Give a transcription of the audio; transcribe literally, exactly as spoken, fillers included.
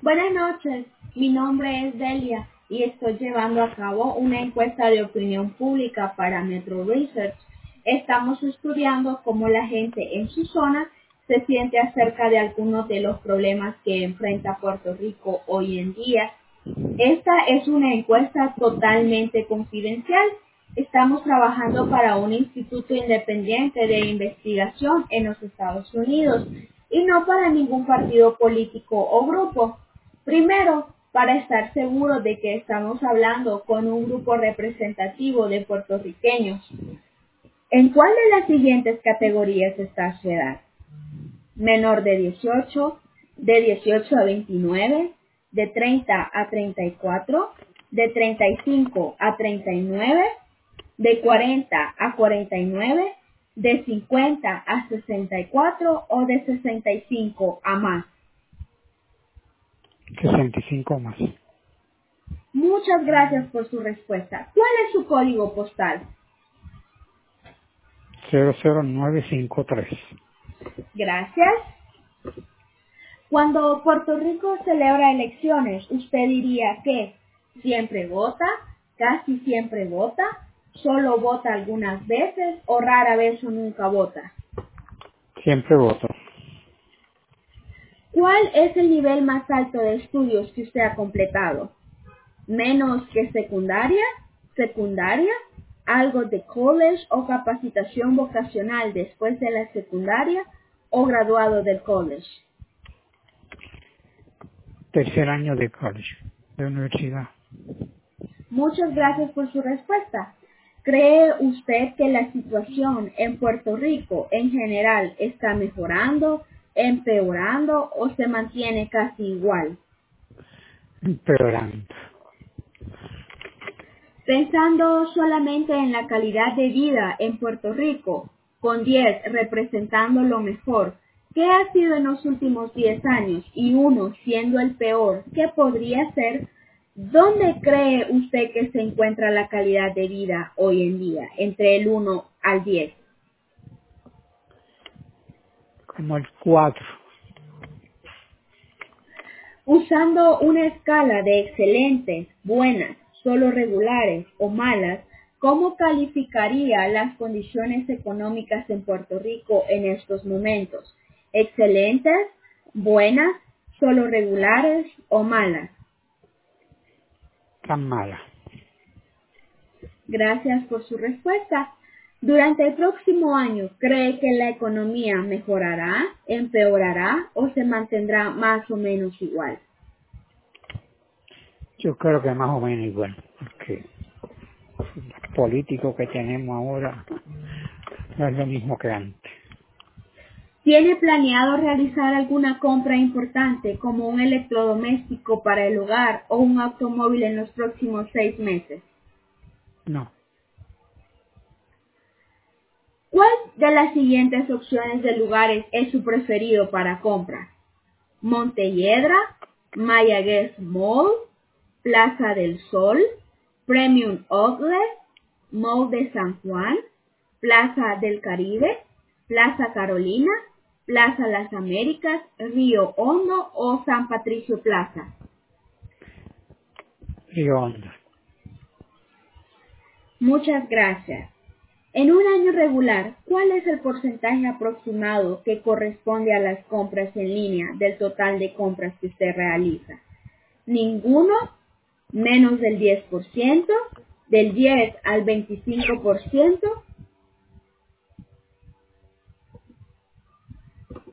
Buenas noches, mi nombre es Delia y estoy llevando a cabo una encuesta de opinión pública para Metro Research. Estamos estudiando cómo la gente en su zona se siente acerca de algunos de los problemas que enfrenta Puerto Rico hoy en día. Esta es una encuesta totalmente confidencial. Estamos trabajando para un instituto independiente de investigación en los Estados Unidos y no para ningún partido político o grupo. Primero, para estar seguro de que estamos hablando con un grupo representativo de puertorriqueños. ¿En cuál de las siguientes categorías está su edad? Menor de dieciocho, de dieciocho a veintinueve, de treinta a treinta y cuatro, de treinta y cinco a treinta y nueve, de cuarenta a cuarenta y nueve, de cincuenta a sesenta y cuatro o de sesenta y cinco a más. sesenta y cinco más. Muchas gracias por su respuesta. ¿Cuál es su código postal? cero cero nueve cinco tres. Gracias. Cuando Puerto Rico celebra elecciones, ¿usted diría que siempre vota, casi siempre vota, solo vota algunas veces o rara vez o nunca vota? Siempre voto. ¿Cuál es el nivel más alto de estudios que usted ha completado? ¿Menos que secundaria, secundaria, algo de college o capacitación vocacional después de la secundaria o graduado del college? Tercer año de college, de universidad. Muchas gracias por su respuesta. ¿Cree usted que la situación en Puerto Rico en general está mejorando, empeorando o se mantiene casi igual? Empeorando. Pensando solamente en la calidad de vida en Puerto Rico, con diez representando lo mejor, ¿qué ha sido en los últimos diez años y uno siendo el peor? ¿Qué podría ser? ¿Dónde cree usted que se encuentra la calidad de vida hoy en día, entre el uno al diez? Como el cuatro. Usando una escala de excelentes, buenas, solo regulares o malas, ¿cómo calificaría las condiciones económicas en Puerto Rico en estos momentos? ¿Excelentes, buenas, solo regulares o malas? Tan mala. Gracias por su respuesta. Durante el próximo año, ¿cree que la economía mejorará, empeorará o se mantendrá más o menos igual? Yo creo que más o menos igual. Porque los políticos que tenemos ahora no es lo mismo que antes. ¿Tiene planeado realizar alguna compra importante como un electrodoméstico para el hogar o un automóvil en los próximos seis meses? No. ¿Cuál de las siguientes opciones de lugares es su preferido para compra? Montelledra, Mayagüez Mall, Plaza del Sol, Premium Outlet, Mall de San Juan, Plaza del Caribe, Plaza Carolina, Plaza Las Américas, Río Hondo o San Patricio Plaza. Río Hondo. Muchas gracias. En un año regular, ¿cuál es el porcentaje aproximado que corresponde a las compras en línea del total de compras que usted realiza? Ninguno, menos del diez por ciento, del diez al veinticinco por ciento